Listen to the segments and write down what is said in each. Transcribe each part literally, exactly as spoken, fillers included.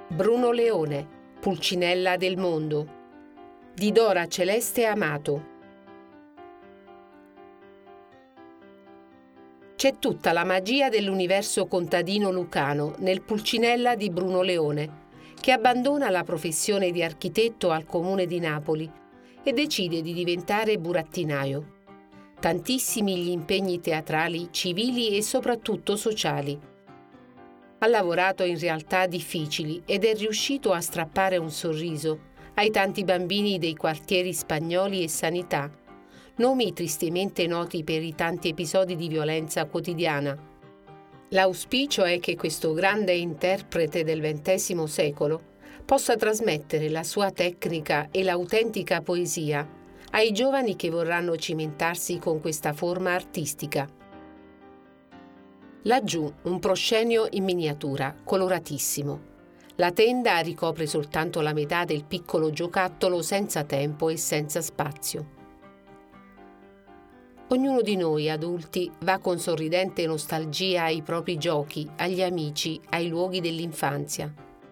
Bruno Leone, Pulcinella del mondo, di Dora Celeste Amato. C'è tutta la magia dell'universo contadino lucano nel Pulcinella di Bruno Leone, che abbandona la professione di architetto al comune di Napoli e decide di diventare burattinaio. Tantissimi gli impegni teatrali, civili e soprattutto sociali. Ha lavorato in realtà difficili ed è riuscito a strappare un sorriso ai tanti bambini dei quartieri Spagnoli e Sanità, nomi tristemente noti per i tanti episodi di violenza quotidiana. L'auspicio è che questo grande interprete del ventesimo secolo possa trasmettere la sua tecnica e l'autentica poesia ai giovani che vorranno cimentarsi con questa forma artistica. Laggiù un proscenio in miniatura, coloratissimo. La tenda ricopre soltanto la metà del piccolo giocattolo senza tempo e senza spazio. Ognuno di noi adulti va con sorridente nostalgia ai propri giochi, agli amici, ai luoghi dell'infanzia.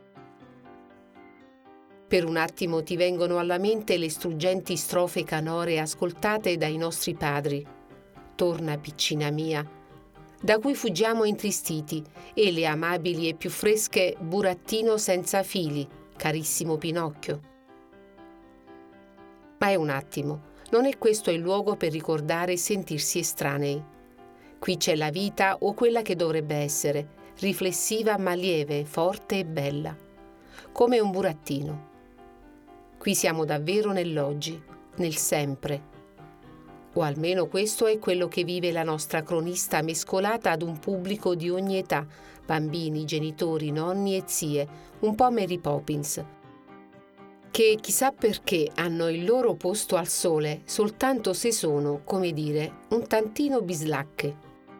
Per un attimo ti vengono alla mente le struggenti strofe canore ascoltate dai nostri padri. Torna, piccina mia, da cui fuggiamo intristiti, e le amabili e più fresche burattino senza fili, carissimo Pinocchio. Ma è un attimo. Non è questo il luogo per ricordare e sentirsi estranei. Qui c'è la vita o quella che dovrebbe essere, riflessiva ma lieve, forte e bella, come un burattino. Qui siamo davvero nell'oggi, nel sempre. O almeno questo è quello che vive la nostra cronista mescolata ad un pubblico di ogni età, bambini, genitori, nonni e zie, un po' Mary Poppins, che chissà perché hanno il loro posto al sole soltanto se sono, come dire, un tantino bislacche.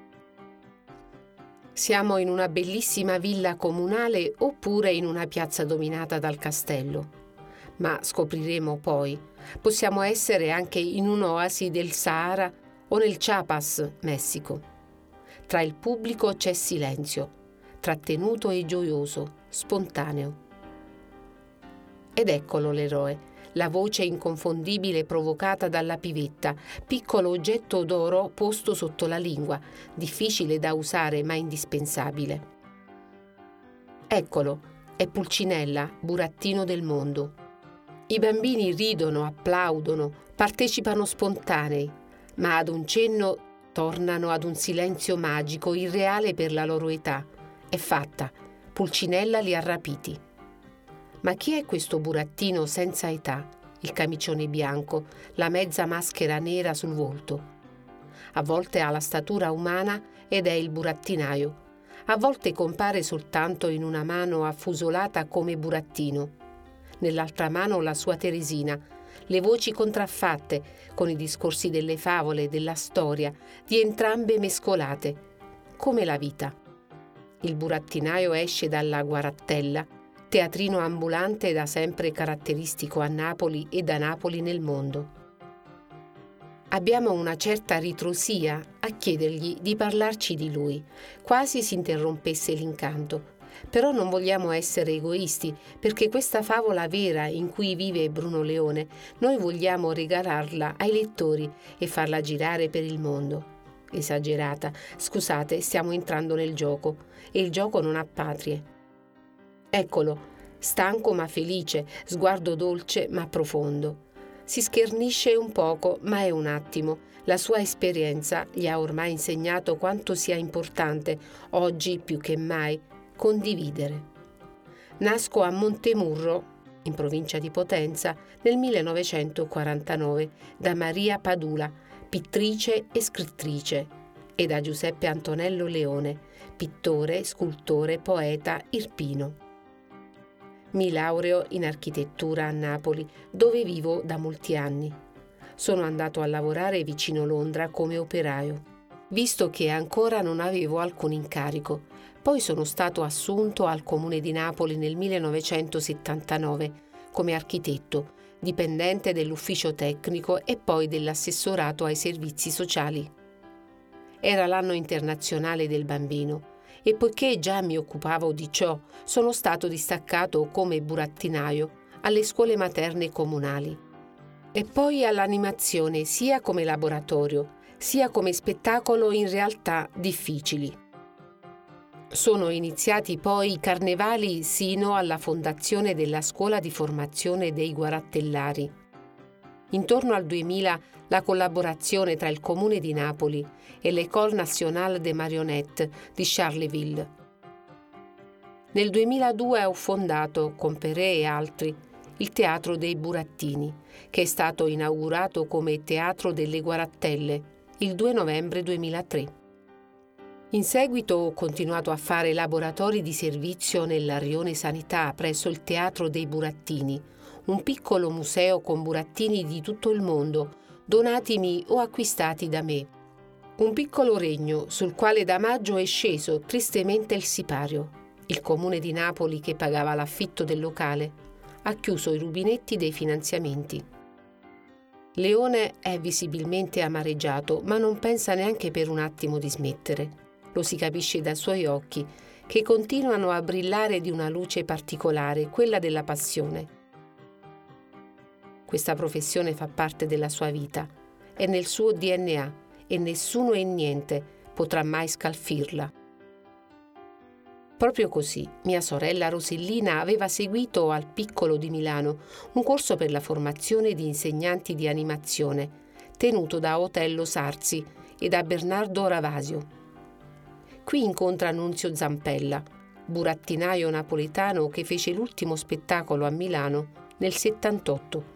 Siamo in una bellissima villa comunale oppure in una piazza dominata dal castello. Ma scopriremo poi, possiamo essere anche in un'oasi del Sahara o nel Chiapas, Messico. Tra il pubblico c'è silenzio, trattenuto e gioioso, spontaneo. Ed eccolo l'eroe, la voce inconfondibile provocata dalla pivetta, piccolo oggetto d'oro posto sotto la lingua, difficile da usare ma indispensabile. Eccolo, è Pulcinella, burattino del mondo. I bambini ridono, applaudono, partecipano spontanei, ma ad un cenno tornano ad un silenzio magico, irreale per la loro età. È fatta, Pulcinella li ha rapiti. Ma chi è questo burattino senza età, il camicione bianco, la mezza maschera nera sul volto? A volte ha la statura umana ed è il burattinaio, a volte compare soltanto in una mano affusolata come burattino, nell'altra mano la sua Teresina, le voci contraffatte con i discorsi delle favole, della storia, di entrambe mescolate, come la vita. Il burattinaio esce dalla Guarattella, teatrino ambulante da sempre caratteristico a Napoli e da Napoli nel mondo. Abbiamo una certa ritrosia a chiedergli di parlarci di lui, quasi si interrompesse l'incanto. Però non vogliamo essere egoisti, perché questa favola vera in cui vive Bruno Leone, noi vogliamo regalarla ai lettori e farla girare per il mondo. Esagerata, scusate, stiamo entrando nel gioco, e il gioco non ha patrie. Eccolo, stanco ma felice, sguardo dolce ma profondo. Si schernisce un poco, ma è un attimo. La sua esperienza gli ha ormai insegnato quanto sia importante, oggi più che mai, condividere. Nasco a Montemurro, in provincia di Potenza, nel millenovecentoquarantanove, da Maria Padula, pittrice e scrittrice, e da Giuseppe Antonello Leone, pittore, scultore, poeta irpino. Mi laureo in architettura a Napoli, dove vivo da molti anni. Sono andato a lavorare vicino Londra come operaio, visto che ancora non avevo alcun incarico. Poi sono stato assunto al Comune di Napoli nel millenovecentosettantanove come architetto, dipendente dell'ufficio tecnico e poi dell'assessorato ai servizi sociali. Era l'anno internazionale del bambino. e poiché già mi occupavo di ciò, sono stato distaccato come burattinaio alle scuole materne comunali e poi all'animazione sia come laboratorio, sia come spettacolo in realtà difficili. Sono iniziati poi i carnevali sino alla fondazione della scuola di formazione dei guarattellari. Intorno al duemila la collaborazione tra il Comune di Napoli e l'École Nationale des Marionnettes di Charleville. Nel duemiladue ho fondato, con Perret e altri, il Teatro dei Burattini, che è stato inaugurato come Teatro delle Guarattelle il due novembre duemilatré. In seguito ho continuato a fare laboratori di servizio nella Rione Sanità presso il Teatro dei Burattini, un piccolo museo con burattini di tutto il mondo, donatimi o acquistati da me. Un piccolo regno sul quale da maggio è sceso tristemente il sipario. Il Comune di Napoli, che pagava l'affitto del locale, ha chiuso i rubinetti dei finanziamenti. Leone è visibilmente amareggiato, ma non pensa neanche per un attimo di smettere. Lo si capisce dai suoi occhi, che continuano a brillare di una luce particolare, quella della passione. Questa professione fa parte della sua vita, è nel suo D N A e nessuno e niente potrà mai scalfirla. Proprio così, mia sorella Rosellina aveva seguito al Piccolo di Milano un corso per la formazione di insegnanti di animazione, tenuto da Otello Sarzi e da Bernardo Ravasio. Qui incontra Nunzio Zampella, burattinaio napoletano che fece l'ultimo spettacolo a Milano nel settantotto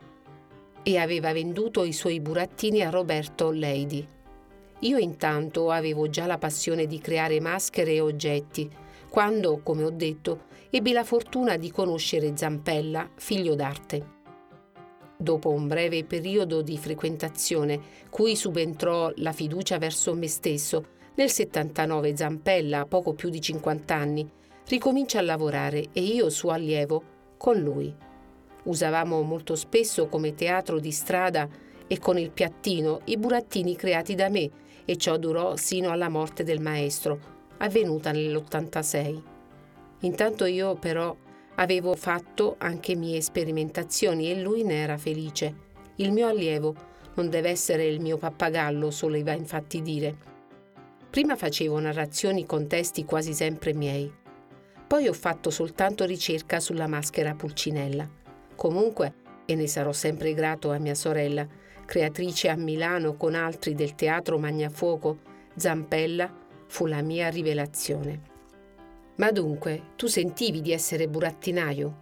e aveva venduto i suoi burattini a Roberto Leidi. Io intanto avevo già la passione di creare maschere e oggetti, quando, come ho detto, ebbi la fortuna di conoscere Zampella, figlio d'arte. Dopo un breve periodo di frequentazione, cui subentrò la fiducia verso me stesso, nel settantanove Zampella, a poco più di cinquanta anni, ricomincia a lavorare e io suo allievo con lui. Usavamo molto spesso come teatro di strada e con il piattino i burattini creati da me e ciò durò sino alla morte del maestro, avvenuta nell'ottantasei. Intanto io però avevo fatto anche mie sperimentazioni e lui ne era felice. Il mio allievo non deve essere il mio pappagallo, soleva infatti dire. Prima facevo narrazioni con testi quasi sempre miei. Poi ho fatto soltanto ricerca sulla maschera Pulcinella. Comunque, e ne sarò sempre grato a mia sorella, creatrice a Milano con altri del Teatro Magnafuoco, Zampella fu la mia rivelazione. Ma dunque, tu sentivi di essere burattinaio?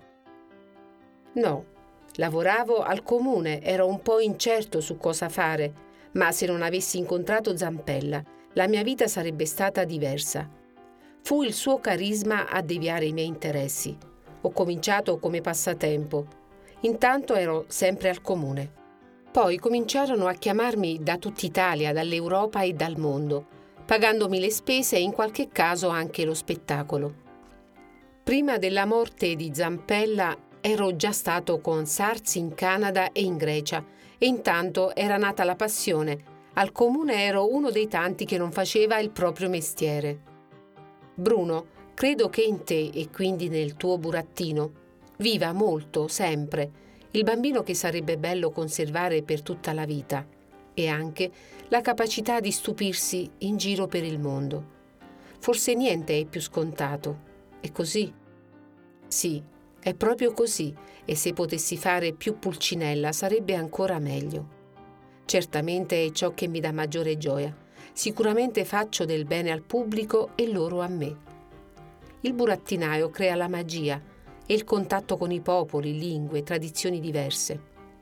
No, lavoravo al comune, ero un po' incerto su cosa fare, ma se non avessi incontrato Zampella, la mia vita sarebbe stata diversa. Fu il suo carisma a deviare i miei interessi. Ho cominciato come passatempo. Intanto ero sempre al comune. Poi cominciarono a chiamarmi da tutta Italia, dall'Europa e dal mondo, pagandomi le spese e in qualche caso anche lo spettacolo. Prima della morte di Zampella ero già stato con Sarzi in Canada e in Grecia e intanto era nata la passione. Al comune ero uno dei tanti che non faceva il proprio mestiere. Bruno, credo che in te e quindi nel tuo burattino viva molto, sempre, il bambino che sarebbe bello conservare per tutta la vita e anche la capacità di stupirsi in giro per il mondo. Forse niente è più scontato. È così? Sì, è proprio così e se potessi fare più Pulcinella sarebbe ancora meglio. Certamente è ciò che mi dà maggiore gioia. Sicuramente faccio del bene al pubblico e loro a me. Il burattinaio crea la magia e il contatto con i popoli, lingue, tradizioni diverse.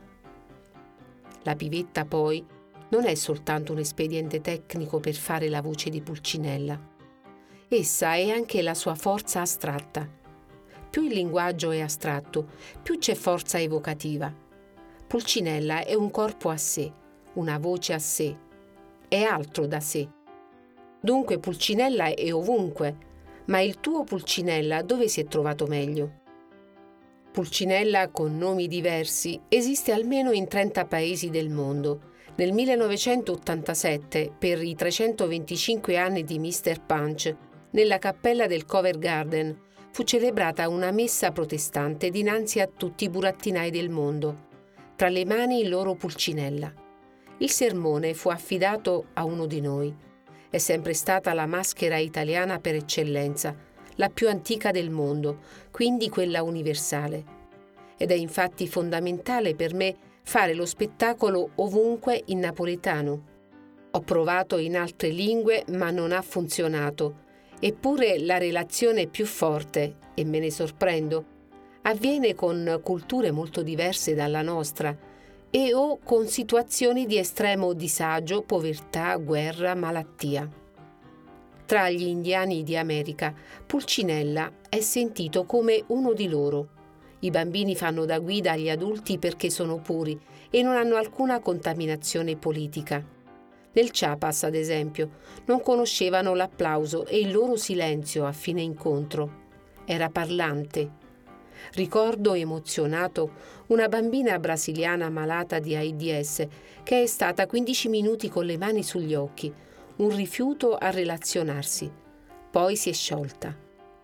La pivetta, poi, non è soltanto un espediente tecnico per fare la voce di Pulcinella. Essa è anche la sua forza astratta. Più il linguaggio è astratto, più c'è forza evocativa. Pulcinella è un corpo a sé, una voce a sé, è altro da sé. Dunque Pulcinella è ovunque, ma il tuo Pulcinella dove si è trovato meglio? Pulcinella con nomi diversi esiste almeno in trenta paesi del mondo. Nel millenovecentottantasette, per i trecentoventicinque anni di mister Punch, nella cappella del Covent Garden fu celebrata una messa protestante dinanzi a tutti i burattinai del mondo, tra le mani il loro Pulcinella. Il sermone fu affidato a uno di noi. È sempre stata la maschera italiana per eccellenza, la più antica del mondo, quindi quella universale. Ed è infatti fondamentale per me fare lo spettacolo ovunque in napoletano. Ho provato in altre lingue, ma non ha funzionato. Eppure la relazione più forte, e me ne sorprendo, avviene con culture molto diverse dalla nostra e o con situazioni di estremo disagio, povertà, guerra, malattia. Tra gli indiani di America, Pulcinella è sentito come uno di loro. I bambini fanno da guida agli adulti perché sono puri e non hanno alcuna contaminazione politica. Nel Chiapas, ad esempio, non conoscevano l'applauso e il loro silenzio a fine incontro. Era parlante. Ricordo emozionato una bambina brasiliana malata di AIDS che è stata quindici minuti con le mani sugli occhi, un rifiuto a relazionarsi. Poi si è sciolta.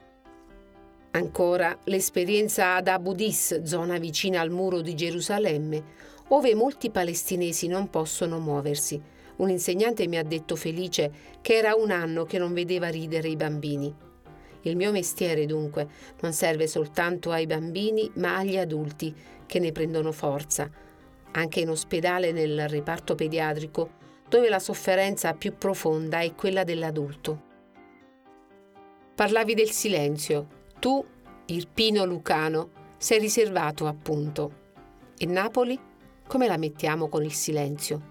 Ancora l'esperienza ad Abu Dis, zona vicina al muro di Gerusalemme, ove molti palestinesi non possono muoversi. Un insegnante mi ha detto felice che era un anno che non vedeva ridere i bambini. Il mio mestiere, dunque, non serve soltanto ai bambini, ma agli adulti che ne prendono forza, anche in ospedale nel reparto pediatrico, dove la sofferenza più profonda è quella dell'adulto. Parlavi del silenzio. Tu, Irpino Lucano, sei riservato, appunto. E Napoli? Come la mettiamo con il silenzio?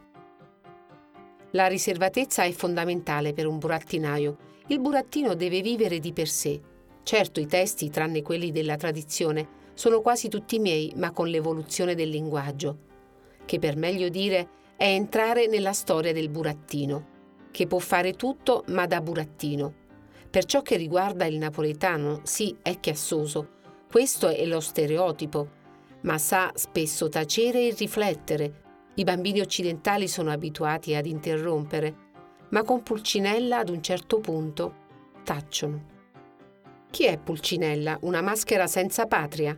La riservatezza è fondamentale per un burattinaio. Il burattino deve vivere di per sé. Certo, i testi, tranne quelli della tradizione, sono quasi tutti miei, ma con l'evoluzione del linguaggio, che per meglio dire è entrare nella storia del burattino, che può fare tutto, ma da burattino. Per ciò che riguarda il napoletano, sì, è chiassoso. Questo è lo stereotipo, ma sa spesso tacere e riflettere. I bambini occidentali sono abituati ad interrompere, ma con Pulcinella ad un certo punto tacciono. Chi è Pulcinella? Una maschera senza patria?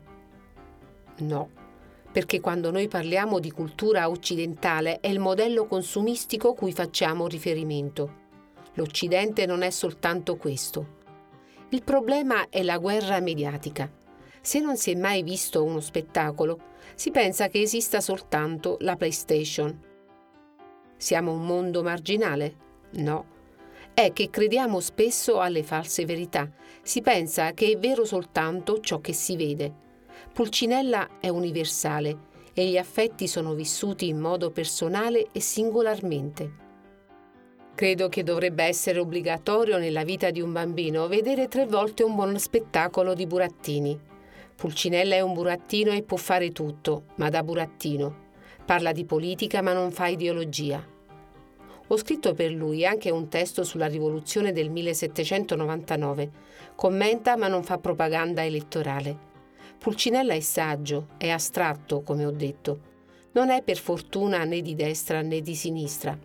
No, perché quando noi parliamo di cultura occidentale è il modello consumistico cui facciamo riferimento. L'Occidente non è soltanto questo. Il problema è la guerra mediatica. Se non si è mai visto uno spettacolo, si pensa che esista soltanto la PlayStation. Siamo un mondo marginale? No. È che crediamo spesso alle false verità. Si pensa che è vero soltanto ciò che si vede. Pulcinella è universale e gli affetti sono vissuti in modo personale e singolarmente. Credo che dovrebbe essere obbligatorio nella vita di un bambino vedere tre volte un buon spettacolo di burattini. Pulcinella è un burattino e può fare tutto, ma da burattino. Parla di politica ma non fa ideologia. Ho scritto per lui anche un testo sulla rivoluzione del millesettecentonovantanove. Commenta ma non fa propaganda elettorale. Pulcinella è saggio, è astratto, come ho detto. Non è per fortuna né di destra né di sinistra.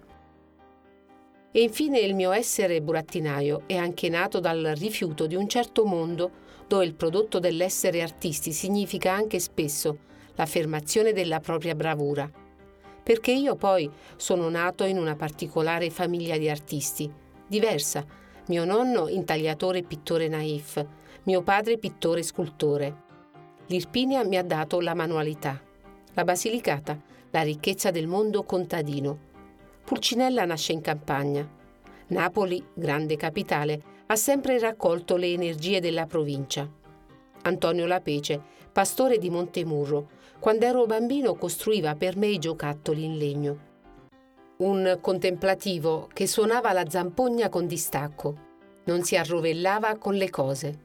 E infine il mio essere burattinaio è anche nato dal rifiuto di un certo mondo dove il prodotto dell'essere artisti significa anche spesso l'affermazione della propria bravura. Perché io poi sono nato in una particolare famiglia di artisti, diversa. Mio nonno intagliatore e pittore naif, mio padre pittore e scultore. L'Irpinia mi ha dato la manualità, la Basilicata, la ricchezza del mondo contadino. Pulcinella nasce in campagna. Napoli, grande capitale, ha sempre raccolto le energie della provincia. Antonio Lapece, pastore di Montemurro, quando ero bambino costruiva per me i giocattoli in legno. Un contemplativo che suonava la zampogna con distacco, non si arrovellava con le cose.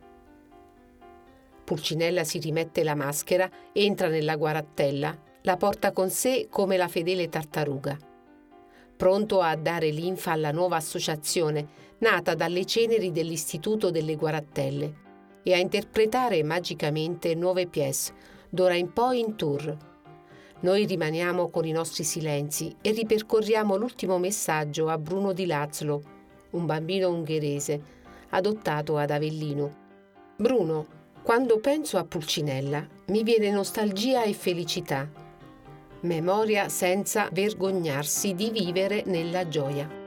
Pulcinella si rimette la maschera, entra nella guarattella, la porta con sé come la fedele tartaruga. Pronto a dare linfa alla nuova associazione nata dalle ceneri dell'Istituto delle Guarattelle e a interpretare magicamente nuove pièce, d'ora in poi in tour. Noi rimaniamo con i nostri silenzi e ripercorriamo l'ultimo messaggio a Bruno di Lazlo, un bambino ungherese, adottato ad Avellino. Bruno, quando penso a Pulcinella, mi viene nostalgia e felicità. Memoria senza vergognarsi di vivere nella gioia.